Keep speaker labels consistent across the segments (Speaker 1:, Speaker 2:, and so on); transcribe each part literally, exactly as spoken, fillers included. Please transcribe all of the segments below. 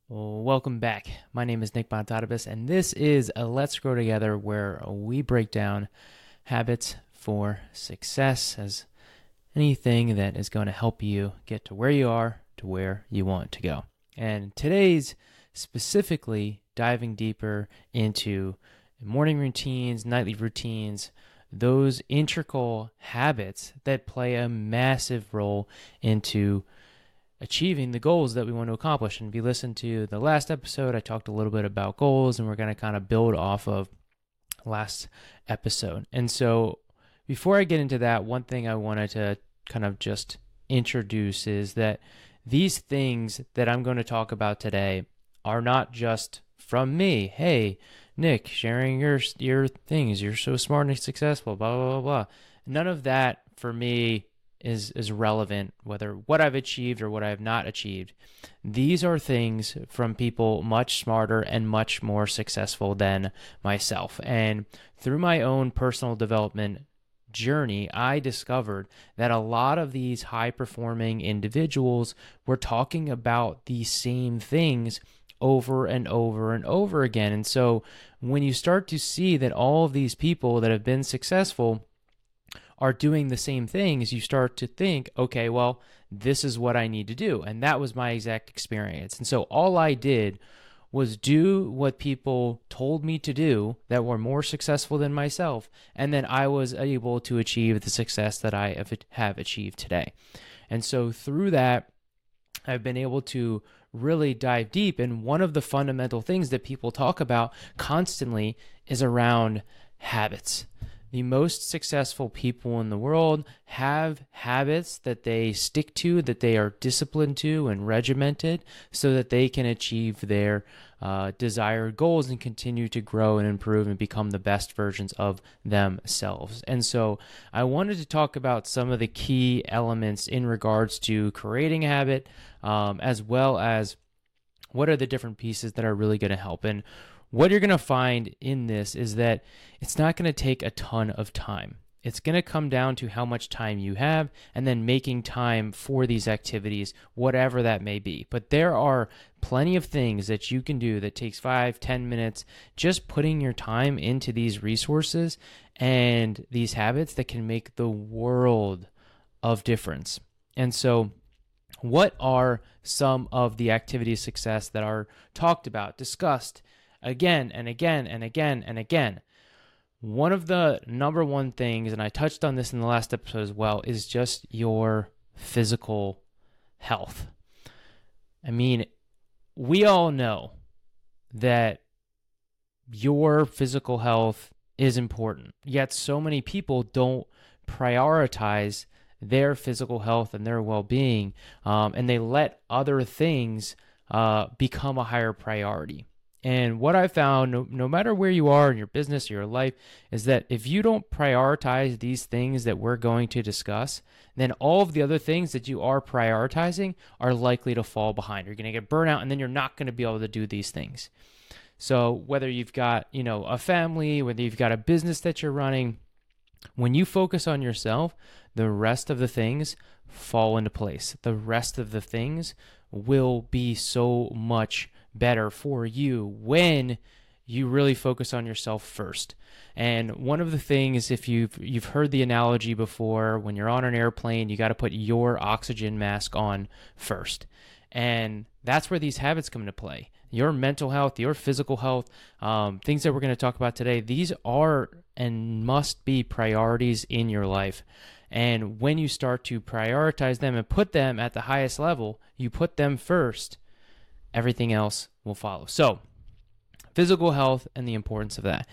Speaker 1: Well, welcome back. My name is Nick Montadibus, and this is a Let's Grow Together where we break down habits for success as anything that is going to help you get to where you are to where you want to go. And today's specifically diving deeper into morning routines, nightly routines, those integral habits that play a massive role into achieving the goals that we want to accomplish. And if you listen to the last episode, I talked a little bit about goals, and we're going to kind of build off of last episode. And so before I get into that, one thing I wanted to kind of just introduce is that these things that I'm going to talk about today are not just from me. Hey, Nick, sharing your your things. You're so smart and successful, blah, blah, blah, blah. None of that for me is is relevant, whether what I've achieved or what I have not achieved. These are things from people much smarter and much more successful than myself. And through my own personal development journey, I discovered that a lot of these high-performing individuals were talking about these same things over and over and over again. And so when you start to see that all of these people that have been successful are doing the same things, you start to think, okay, well, this is what I need to do. And that was my exact experience. And so all I did was do what people told me to do that were more successful than myself. And then I was able to achieve the success that I have achieved today. And so through that, I've been able to really dive deep. And one of the fundamental things that people talk about constantly is around habits. The most successful people in the world have habits that they stick to, that they are disciplined to and regimented so that they can achieve their uh, desired goals and continue to grow and improve and become the best versions of themselves. And so I wanted to talk about some of the key elements in regards to creating a habit, um, as well as what are the different pieces that are really going to help. And what you're going to find in this is that it's not going to take a ton of time. It's going to come down to how much time you have and then making time for these activities, whatever that may be. But there are plenty of things that you can do that takes five, ten minutes, just putting your time into these resources and these habits that can make the world of difference. And so what are some of the activities of success that are talked about, discussed, again and again and again and again? One of the number one things, and I touched on this in the last episode as well, is just your physical health. I mean, we all know that your physical health is important, yet so many people don't prioritize their physical health and their well-being, um, and they let other things uh, become a higher priority. And what I found, no, no matter where you are in your business or your life, is that if you don't prioritize these things that we're going to discuss, then all of the other things that you are prioritizing are likely to fall behind. You're going to get burnout, and then you're not going to be able to do these things. So whether you've got, you know, a family, whether you've got a business that you're running, when you focus on yourself, the rest of the things fall into place. The rest of the things will be so much better for you when you really focus on yourself first. And one of the things, if you've you've heard the analogy before, when you're on an airplane, you got to put your oxygen mask on first. And that's where these habits come into play. Your mental health, your physical health, um, things that we're going to talk about today, these are and must be priorities in your life. And when you start to prioritize them and put them at the highest level, you put them first, everything else will follow. So, physical health and the importance of that.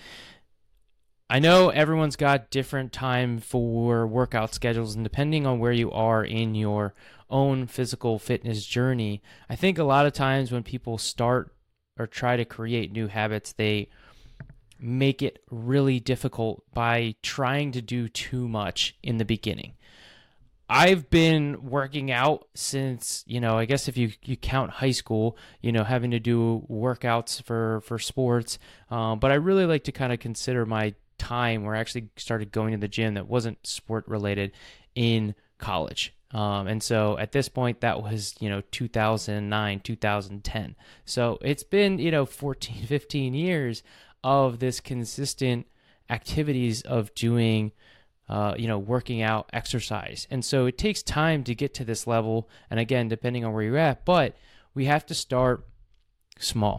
Speaker 1: I know everyone's got different time for workout schedules, and depending on where you are in your own physical fitness journey, I think a lot of times when people start or try to create new habits, they make it really difficult by trying to do too much in the beginning. I've been working out since, you know, I guess if you, you count high school, you know, having to do workouts for, for sports. Um, but I really like to kind of consider my time where I actually started going to the gym that wasn't sport related in college. Um, and so at this point, that was, you know, two thousand nine, two thousand ten. So it's been, you know, fourteen, fifteen years of this consistent activities of doing, uh, you know, working out, exercise. And so it takes time to get to this level. And again, depending on where you're at, but we have to start small.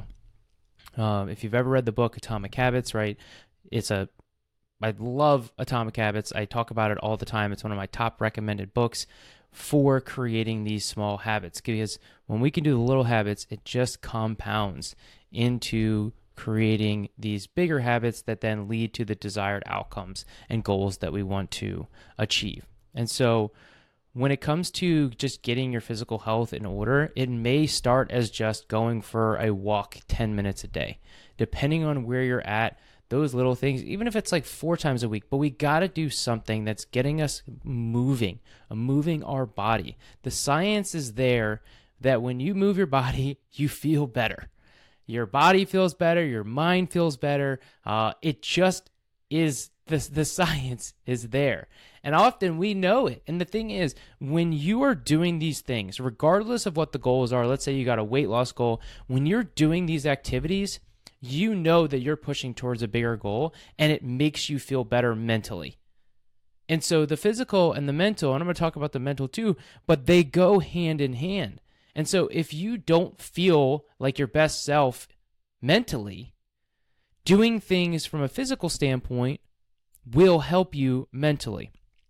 Speaker 1: Um, if you've ever read the book Atomic Habits, right, it's a, I love Atomic Habits. I talk about it all the time. It's one of my top recommended books for creating these small habits, because when we can do the little habits, it just compounds into creating these bigger habits that then lead to the desired outcomes and goals that we want to achieve. And so when it comes to just getting your physical health in order, it may start as just going for a walk ten minutes a day. Depending on where you're at, those little things, even if it's like four times a week, but we got to do something that's getting us moving, moving our body. The science is there that when you move your body, you feel better. Your body feels better. Your mind feels better. Uh, it just is, the, the science is there. And often we know it. And the thing is, when you are doing these things, regardless of what the goals are, let's say you got a weight loss goal, when you're doing these activities, you know that you're pushing towards a bigger goal, and it makes you feel better mentally. And so the physical and the mental, and I'm going to talk about the mental too, but they go hand in hand. And so if you don't feel like your best self mentally, doing things from a physical standpoint will help you mentally.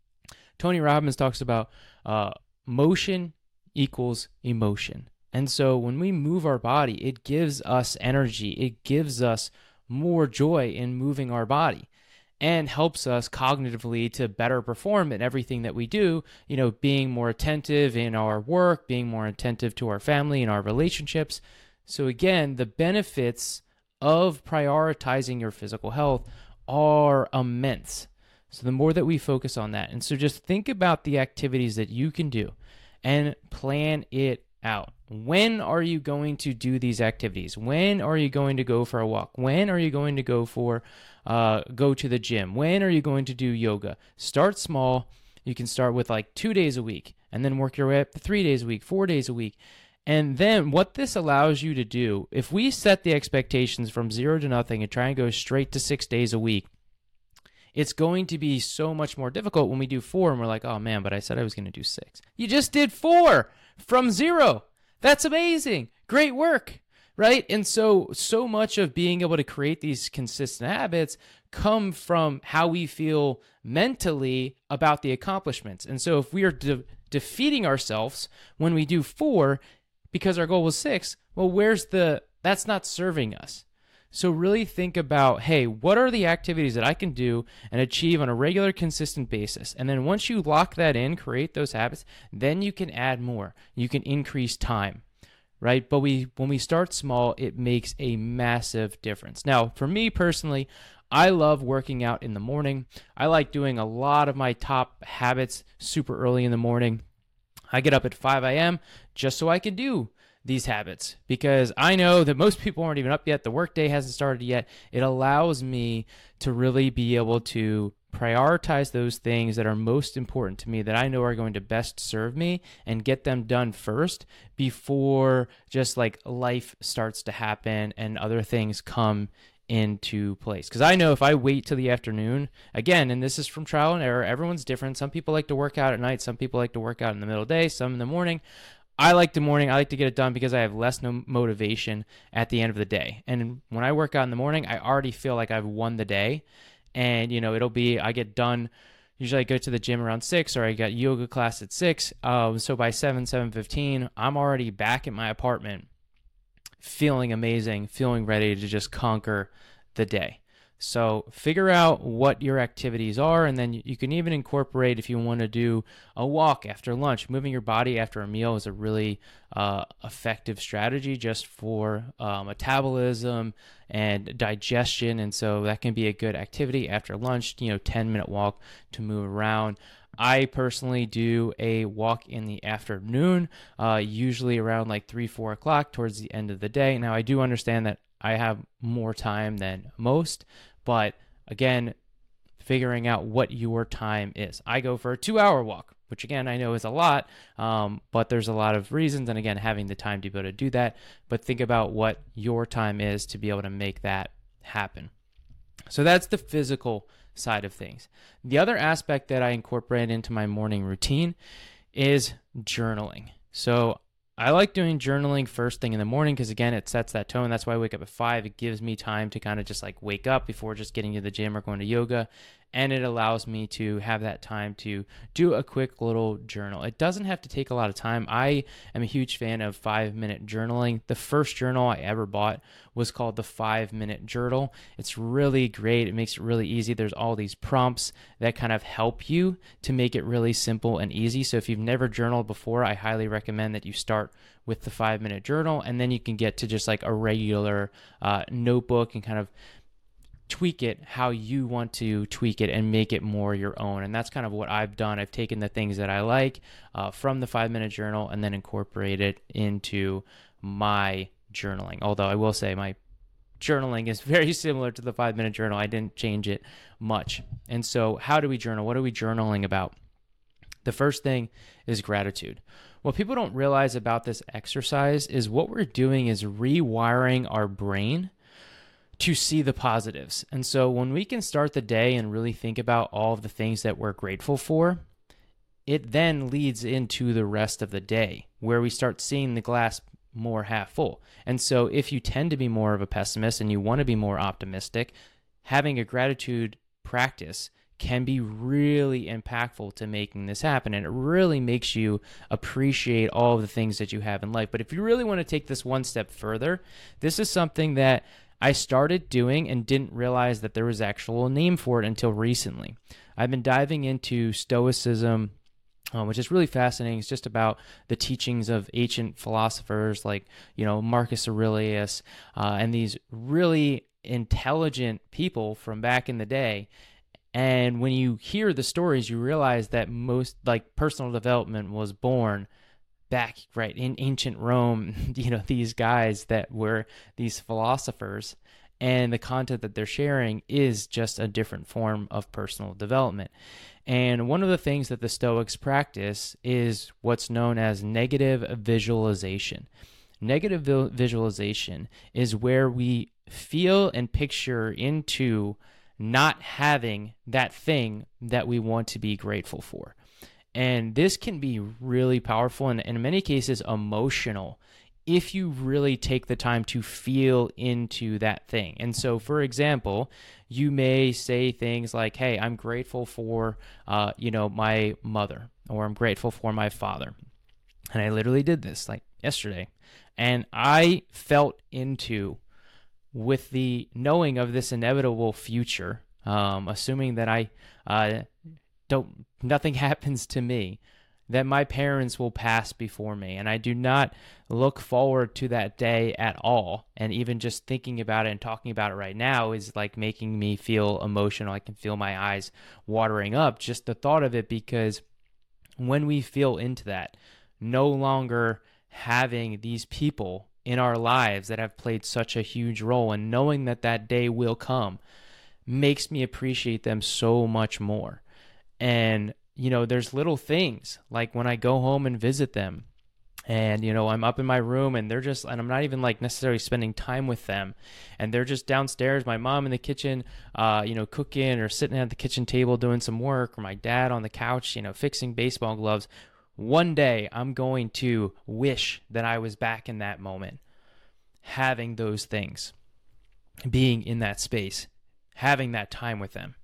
Speaker 1: Tony Robbins talks about uh, motion equals emotion. And so when we move our body, it gives us energy. It gives us more joy in moving our body and helps us cognitively to better perform in everything that we do, you know, being more attentive in our work, being more attentive to our family and our relationships. So again, the benefits of prioritizing your physical health are immense. So the more that we focus on that. And so just think about the activities that you can do and plan it out. When are you going to do these activities? When are you going to go for a walk? When are you going to go for uh, go to the gym? When are you going to do yoga? Start small. You can start with like two days a week and then work your way up to three days a week, four days a week. And then what this allows you to do, if we set the expectations from zero to nothing and try and go straight to six days a week, it's going to be so much more difficult when we do four and we're like, oh man, but I said I was going to do six. You just did four from zero. That's amazing. Great work, right? And so, so much of being able to create these consistent habits come from how we feel mentally about the accomplishments. And so if we are de- defeating ourselves when we do four because our goal was six, well, where's the, that's not serving us. So really think about, hey, what are the activities that I can do and achieve on a regular, consistent basis? And then once you lock that in, create those habits, then you can add more. You can increase time, right? But we, when we start small, it makes a massive difference. Now, for me personally, I love working out in the morning. I like doing a lot of my top habits super early in the morning. I get up at five a.m. just so I can do these habits, because I know that most people aren't even up yet. The workday hasn't started yet. It allows me to really be able to prioritize those things that are most important to me, that I know are going to best serve me, and get them done first before just like life starts to happen and other things come into place. Because I know if I wait till the afternoon, again, and this is from trial and error, everyone's different. Some people like to work out at night. Some people like to work out in the middle of the day, some in the morning. I like the morning. I like to get it done because I have less no motivation at the end of the day. And when I work out in the morning, I already feel like I've won the day. And, you know, it'll be, I get done, usually I go to the gym around six, or I got yoga class at six. Um, so by seven, seven fifteen, I'm already back at my apartment feeling amazing, feeling ready to just conquer the day. So figure out what your activities are, and then you can even incorporate, if you want to do a walk after lunch. Moving your body after a meal is a really uh, effective strategy just for uh, metabolism and digestion, and so that can be a good activity after lunch, you know, ten minute walk to move around. I personally do a walk in the afternoon, uh, usually around like three, four o'clock towards the end of the day. Now, I do understand that I have more time than most, but again, figuring out what your time is. I go for a two hour walk, which again, I know is a lot, um, but there's a lot of reasons. And again, having the time to be able to do that, but think about what your time is to be able to make that happen. So that's the physical side of things. The other aspect that I incorporate into my morning routine is journaling. So I like doing journaling first thing in the morning because, again, it sets that tone. That's why I wake up at five. It gives me time to kind of just like wake up before just getting to the gym or going to yoga. And it allows me to have that time to do a quick little journal. It doesn't have to take a lot of time. I am a huge fan of five-minute journaling. The first journal I ever bought was called the five-minute journal. It's really great. It makes it really easy. There's all these prompts that kind of help you to make it really simple and easy. So if you've never journaled before, I highly recommend that you start with the five-minute journal, and then you can get to just like a regular uh, notebook and kind of tweak it how you want to tweak it and make it more your own. And that's kind of what I've done. I've taken the things that I like uh, from the five minute journal and then incorporated into my journaling. Although I will say my journaling is very similar to the five minute journal. I didn't change it much. And so how do we journal? What are we journaling about? The first thing is gratitude. What people don't realize about this exercise is what we're doing is rewiring our brain to see the positives. And so when we can start the day and really think about all of the things that we're grateful for, it then leads into the rest of the day where we start seeing the glass more half full. And so if you tend to be more of a pessimist and you want to be more optimistic, having a gratitude practice can be really impactful to making this happen. And it really makes you appreciate all of the things that you have in life. But if you really want to take this one step further, this is something that I started doing and didn't realize that there was actual name for it until recently. I've been diving into Stoicism, uh, which is really fascinating. It's just about the teachings of ancient philosophers like, you know, Marcus Aurelius, uh, and these really intelligent people from back in the day. And when you hear the stories, you realize that most, like, personal development was born back, right, in ancient Rome, you know, these guys that were these philosophers, and the content that they're sharing is just a different form of personal development. And one of the things that the Stoics practice is what's known as negative visualization. Negative visualization is where we feel and picture into not having that thing that we want to be grateful for. And this can be really powerful and, and in many cases emotional if you really take the time to feel into that thing. And so, for example, you may say things like, hey, I'm grateful for, uh, you know, my mother, or I'm grateful for my father. And I literally did this like yesterday. And I felt into, with the knowing of this inevitable future, um, assuming that I uh, don't, nothing happens to me, that my parents will pass before me. And I do not look forward to that day at all. And even just thinking about it and talking about it right now is like making me feel emotional. I can feel my eyes watering up, just the thought of it, because when we feel into that, no longer having these people in our lives that have played such a huge role, and knowing that that day will come makes me appreciate them so much more. And you know, there's little things like when I go home and visit them, and, you know, I'm up in my room and they're just, and I'm not even like necessarily spending time with them, and they're just downstairs, my mom in the kitchen, uh, you know, cooking or sitting at the kitchen table doing some work, or my dad on the couch, you know, fixing baseball gloves. One day I'm going to wish that I was back in that moment, having those things, being in that space, having that time with them.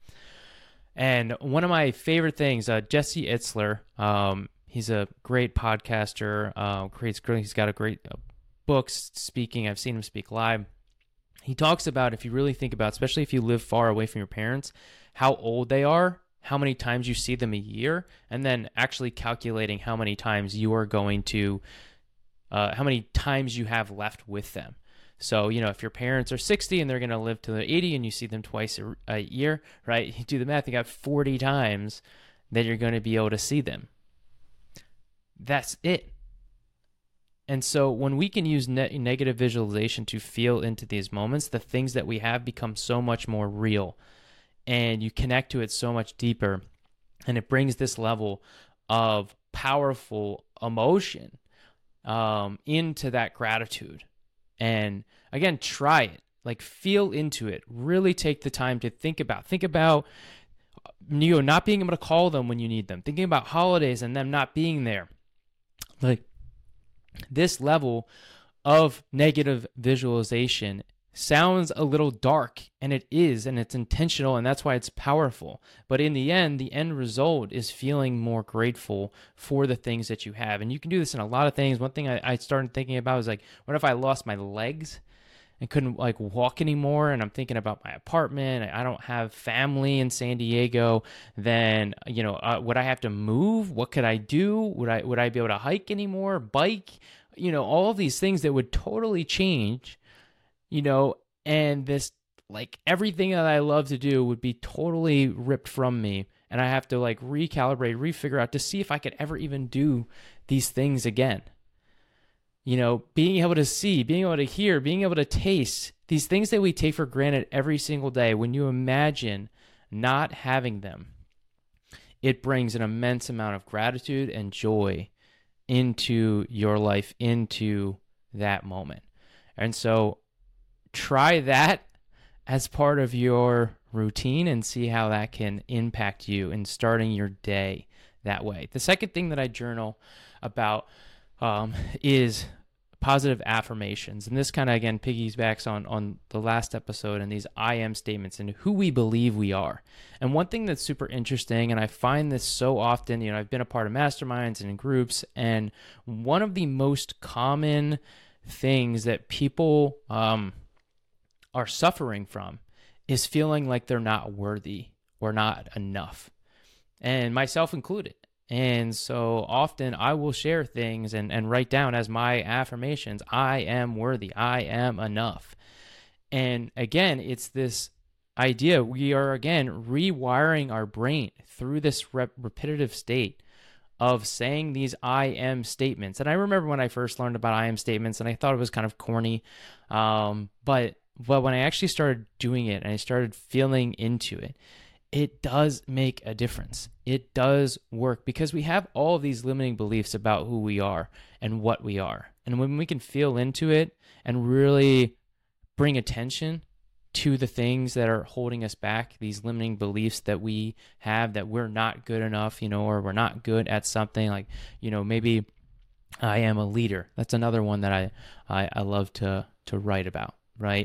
Speaker 1: And one of my favorite things, uh, Jesse Itzler, um, he's a great podcaster, uh, creates, he's got a great uh, books speaking. I've seen him speak live. He talks about, if you really think about, especially if you live far away from your parents, how old they are, how many times you see them a year, and then actually calculating how many times you are going to, uh, how many times you have left with them. So, you know, if your parents are sixty and they're going to live to eighty and you see them twice a, a year, right? You do the math, you got forty times that you're going to be able to see them. That's it. And so when we can use ne- negative visualization to feel into these moments, the things that we have become so much more real, and you connect to it so much deeper, and it brings this level of powerful emotion um, into that gratitude. And again, try it. Like, feel into it. Really take the time to think about. Think about, you know, not being able to call them when you need them. Thinking about holidays and them not being there. Like, this level of negative visualization sounds a little dark, and it is, and it's intentional, and that's why it's powerful. But in the end, the end result is feeling more grateful for the things that you have. And you can do this in a lot of things. One thing I, I started thinking about is like, what if I lost my legs and couldn't like walk anymore? And I'm thinking about my apartment. I don't have family in San Diego. Then, you know, uh, would I have to move? What could I do? Would I, would I be able to hike anymore? Bike? You know, all of these things that would totally change, you know, and this, like, everything that I love to do would be totally ripped from me. And I have to like recalibrate, refigure out to see if I could ever even do these things again. You know, being able to see, being able to hear, being able to taste, these things that we take for granted every single day, when you imagine not having them, it brings an immense amount of gratitude and joy into your life, into that moment. And so try that as part of your routine and see how that can impact you in starting your day that way. The second thing that I journal about um, is positive affirmations. And this kind of, again, piggybacks on, on the last episode and these I am statements and who we believe we are. And one thing that's super interesting, and I find this so often, you know, I've been a part of masterminds and in groups, and one of the most common things that people um, are suffering from is feeling like they're not worthy or not enough, and myself included. And so often I will share things and, and write down as my affirmations, I am worthy, I am enough. And again, it's this idea, we are again rewiring our brain through this rep- repetitive state of saying these I am statements. And I remember when I first learned about I am statements, and I thought it was kind of corny, um, but, but when I actually started doing it and I started feeling into it, it does make a difference. It does work because we have all of these limiting beliefs about who we are and what we are. And when we can feel into it and really bring attention to the things that are holding us back, these limiting beliefs that we have, that we're not good enough, you know, or we're not good at something, like, you know, maybe I am a leader. That's another one that I, I, I love to, to write about, right?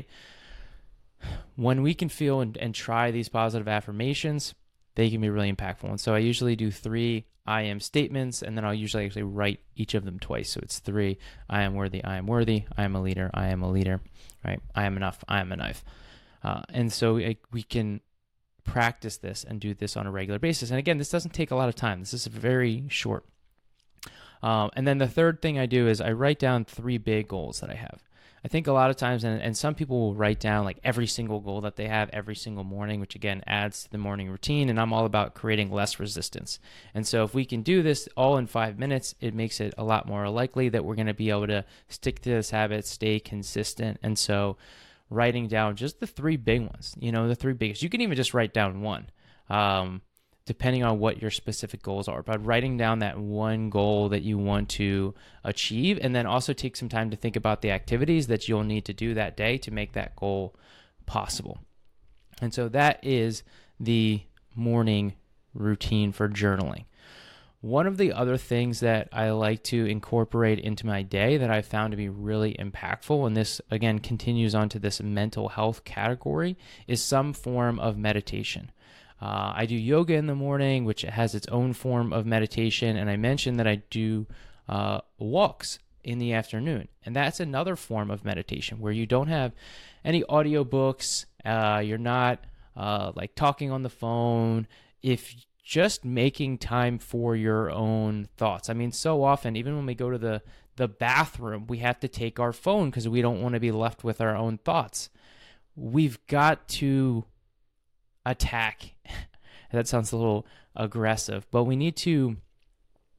Speaker 1: When we can feel and, and try these positive affirmations, they can be really impactful. And so I usually do three I am statements, and then I'll usually actually write each of them twice. So it's three, I am worthy, I am worthy, I am a leader, I am a leader, right? I am enough, I am enough. Uh, and so it, we can practice this and do this on a regular basis. And again, this doesn't take a lot of time. This is very short. Um, and then the third thing I do is I write down three big goals that I have. I think a lot of times, and, and some people will write down like every single goal that they have every single morning, which again adds to the morning routine. And I'm all about creating less resistance. And so if we can do this all in five minutes, it makes it a lot more likely that we're going to be able to stick to this habit, stay consistent. And so writing down just the three big ones, you know, the three biggest, you can even just write down one, um, depending on what your specific goals are, but writing down that one goal that you want to achieve, and then also take some time to think about the activities that you'll need to do that day to make that goal possible. And so that is the morning routine for journaling. One of the other things that I like to incorporate into my day that I found to be really impactful, and this again continues onto this mental health category, is some form of meditation. Uh, I do yoga in the morning, which has its own form of meditation, and I mentioned that I do uh, walks in the afternoon, and that's another form of meditation where you don't have any audiobooks, uh, you're not uh, like talking on the phone, if just making time for your own thoughts. I mean, so often, even when we go to the, the bathroom, we have to take our phone because we don't want to be left with our own thoughts. We've got to attack. That sounds a little aggressive, but we need to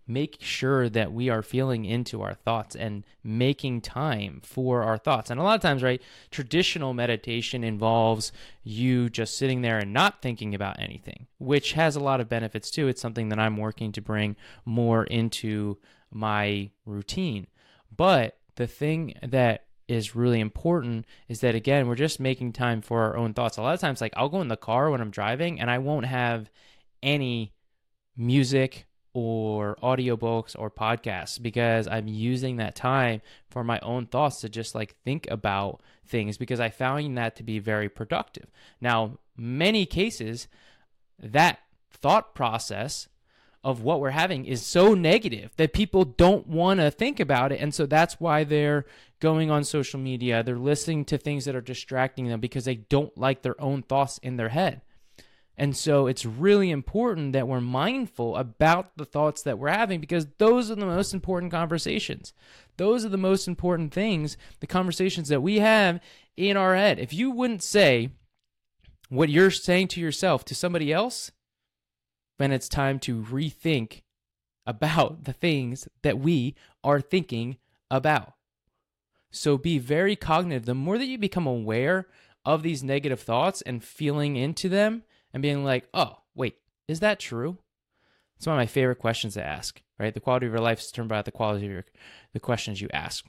Speaker 1: make sure that we are feeling into our thoughts and making time for our thoughts. And a lot of times, right, traditional meditation involves you just sitting there and not thinking about anything, which has a lot of benefits too. It's something that I'm working to bring more into my routine. But the thing that is really important is that, again, we're just making time for our own thoughts. A lot of times, like, I'll go in the car when I'm driving and I won't have any music or audiobooks or podcasts because I'm using that time for my own thoughts to just like think about things, because I found that to be very productive. Now, many cases, that thought process of what we're having is so negative that people don't want to think about it. And so that's why they're going on social media. They're listening to things that are distracting them because they don't like their own thoughts in their head. And so it's really important that we're mindful about the thoughts that we're having, because those are the most important conversations. Those are the most important things, the conversations that we have in our head. If you wouldn't say what you're saying to yourself to somebody else, then it's time to rethink about the things that we are thinking about. So be very cognitive. The more that you become aware of these negative thoughts and feeling into them, and being like, oh, wait, is that true? It's one of my favorite questions to ask, right? The quality of your life is determined by the quality of your, the questions you ask.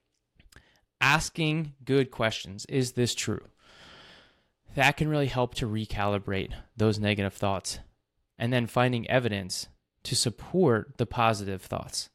Speaker 1: Asking good questions. Is this true? That can really help to recalibrate those negative thoughts, and then finding evidence to support the positive thoughts.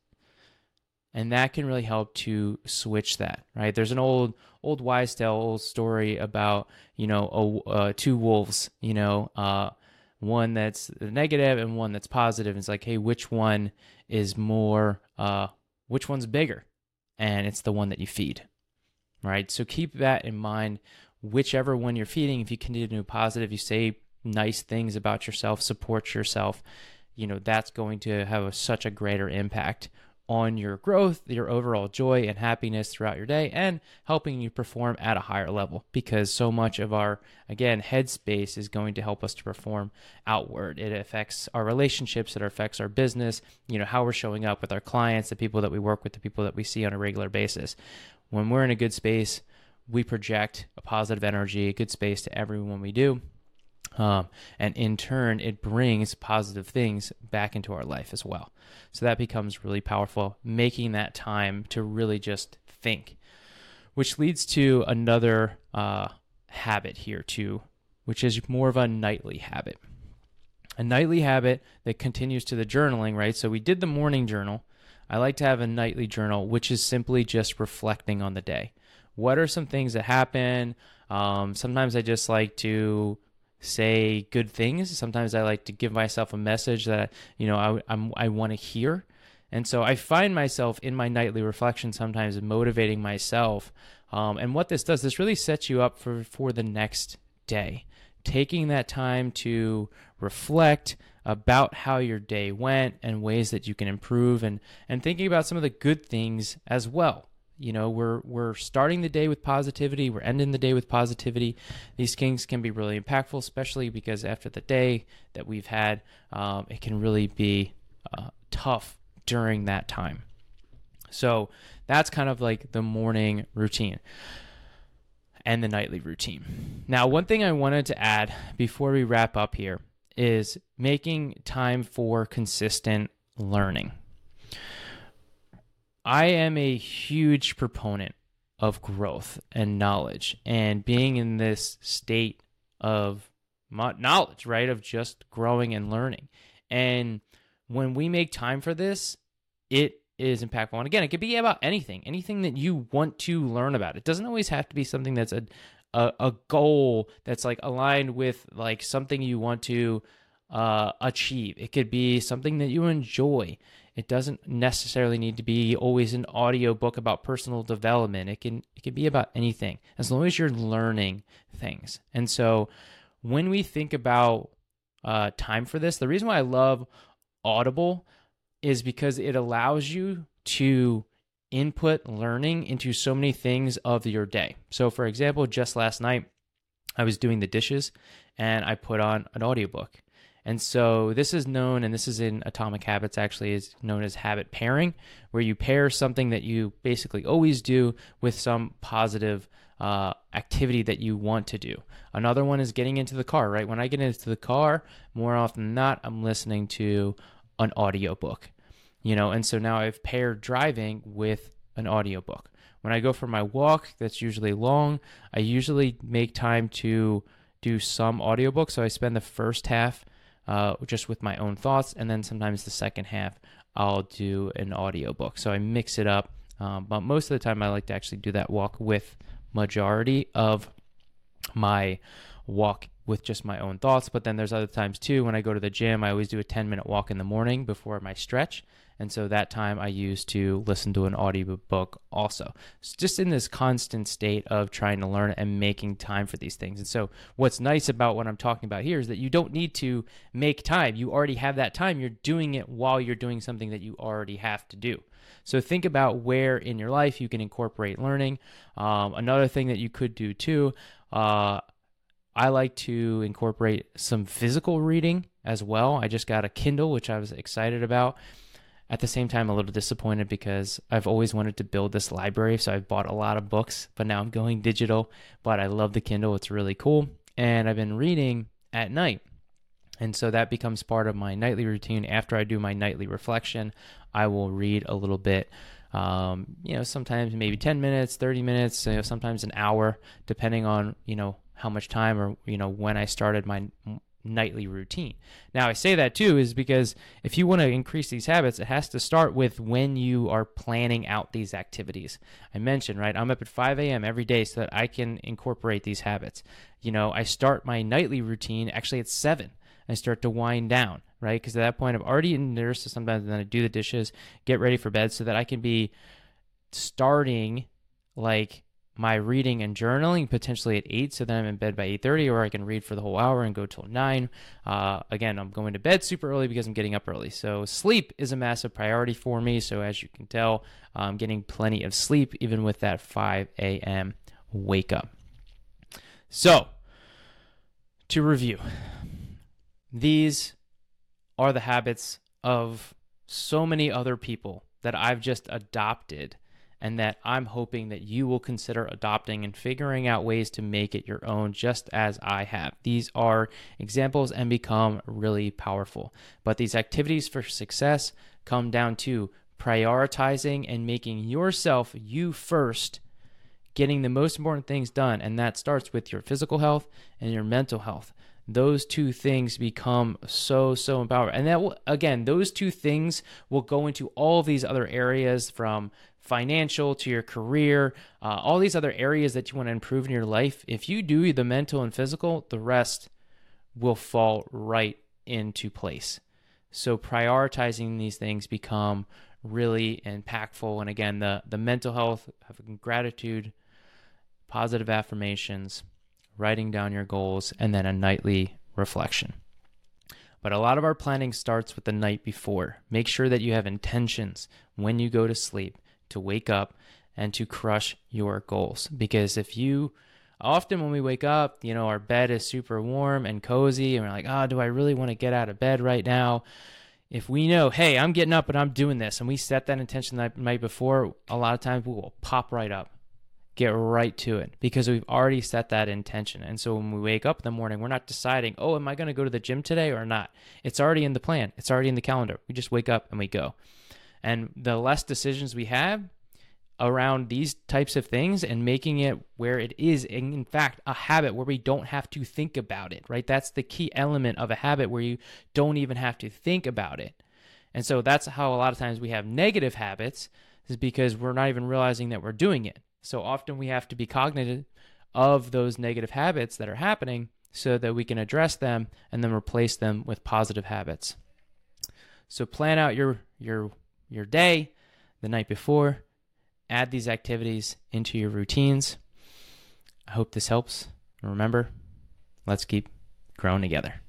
Speaker 1: And that can really help to switch that, right? There's an old, old wise tale, old story about, you know, a, uh, two wolves, you know, uh, one that's negative and one that's positive. It's like, hey, which one is more, uh, which one's bigger? And it's the one that you feed, right? So keep that in mind. Whichever one you're feeding, if you continue to do positive, you say nice things about yourself, support yourself, you know, that's going to have a, such a greater impact on your growth, your overall joy and happiness throughout your day, and helping you perform at a higher level, because so much of our, again, headspace is going to help us to perform outward. It affects our relationships, it affects our business, you know, how we're showing up with our clients, the people that we work with, the people that we see on a regular basis. When we're in a good space, we project a positive energy, a good space to everyone we do. Um, and in turn, it brings positive things back into our life as well. So that becomes really powerful, making that time to really just think, which leads to another uh, habit here too, which is more of a nightly habit. A nightly habit that continues to the journaling, right? So we did the morning journal. I like to have a nightly journal, which is simply just reflecting on the day. What are some things that happen? Um, sometimes I just like to say good things. Sometimes I like to give myself a message that, you know, I I'm, I want to hear. And so I find myself in my nightly reflection sometimes motivating myself. Um, and what this does, this really sets you up for, for the next day. Taking that time to reflect about how your day went and ways that you can improve, and, and thinking about some of the good things as well. You know, we're we're starting the day with positivity. We're ending the day with positivity. These things can be really impactful, especially because after the day that we've had, um, it can really be uh, tough during that time. So that's kind of like the morning routine and the nightly routine. Now, one thing I wanted to add before we wrap up here is making time for consistent learning. I am a huge proponent of growth and knowledge, and being in this state of knowledge, right? Of just growing and learning. And when we make time for this, it is impactful. And again, it could be about anything, anything that you want to learn about. It doesn't always have to be something that's a, a, a goal that's like aligned with like something you want to uh, achieve. It could be something that you enjoy. It doesn't necessarily need to be always an audio book about personal development. It can it can be about anything, as long as you're learning things. And so when we think about uh, time for this, the reason why I love Audible is because it allows you to input learning into so many things of your day. So for example, just last night, I was doing the dishes and I put on an audiobook. And so this is known, and this is in Atomic Habits actually, is known as habit pairing, where you pair something that you basically always do with some positive uh, activity that you want to do. Another one is getting into the car, right? When I get into the car, more often than not, I'm listening to an audiobook, you know, and so now I've paired driving with an audiobook. When I go for my walk, that's usually long, I usually make time to do some audiobook. So I spend the first half uh, just with my own thoughts, and then sometimes the second half I'll do an audiobook. So I mix it up, um, but most of the time I like to actually do that walk with majority of my walk with just my own thoughts. But then there's other times too, when I go to the gym, I always do a ten minute walk in the morning before my stretch. And so that time I use to listen to an audiobook also. It's just in this constant state of trying to learn and making time for these things. And so what's nice about what I'm talking about here is that you don't need to make time. You already have that time. You're doing it while you're doing something that you already have to do. So think about where in your life you can incorporate learning. Um, another thing that you could do too, uh, I like to incorporate some physical reading as well. I just got a Kindle, which I was excited about. At the same time, a little disappointed because I've always wanted to build this library. So I've bought a lot of books, but now I'm going digital. But I love the Kindle. It's really cool. And I've been reading at night. And so that becomes part of my nightly routine. After I do my nightly reflection, I will read a little bit. Um, you know, sometimes maybe ten minutes, thirty minutes, you know, sometimes an hour, depending on, you know, how much time or, you know, when I started my nightly routine. Now, I say that too is because if you want to increase these habits, it has to start with when you are planning out these activities. I mentioned, right, I'm up at five a.m. every day so that I can incorporate these habits. You know, I start my nightly routine actually at seven. I start to wind down, right? Because at that point, I've already eaten dinner, so sometimes then I do the dishes, get ready for bed so that I can be starting like my reading and journaling potentially at eight, so then I'm in bed by eight thirty, or I can read for the whole hour and go till nine. Uh, again, I'm going to bed super early because I'm getting up early. So sleep is a massive priority for me. So as you can tell, I'm getting plenty of sleep even with that five a.m. wake up. So to review, these are the habits of so many other people that I've just adopted and that I'm hoping that you will consider adopting and figuring out ways to make it your own, just as I have. These are examples and become really powerful. But these activities for success come down to prioritizing and making yourself you first, getting the most important things done. And that starts with your physical health and your mental health. Those two things become so, so empowering. And that will, again, those two things will go into all of these other areas, from financial to your career, uh, all these other areas that you want to improve in your life. If you do the mental and physical, the rest will fall right into place. So prioritizing these things become really impactful. And again, the, the mental health, having gratitude, positive affirmations, writing down your goals, and then a nightly reflection. But a lot of our planning starts with the night before. Make sure that you have intentions when you go to sleep to wake up and to crush your goals. Because if you, often when we wake up, you know, our bed is super warm and cozy, and we're like, oh, do I really want to get out of bed right now? If we know, hey, I'm getting up and I'm doing this, and we set that intention the night before, a lot of times we will pop right up. Get right to it because we've already set that intention. And so when we wake up in the morning, we're not deciding, oh, am I going to go to the gym today or not? It's already in the plan. It's already in the calendar. We just wake up and we go. And the less decisions we have around these types of things and making it where it is, in fact, a habit where we don't have to think about it, right? That's the key element of a habit, where you don't even have to think about it. And so that's how a lot of times we have negative habits, is because we're not even realizing that we're doing it. So often we have to be cognizant of those negative habits that are happening so that we can address them and then replace them with positive habits. So plan out your your your day the night before. Add these activities into your routines. I hope this helps. And remember, let's keep growing together.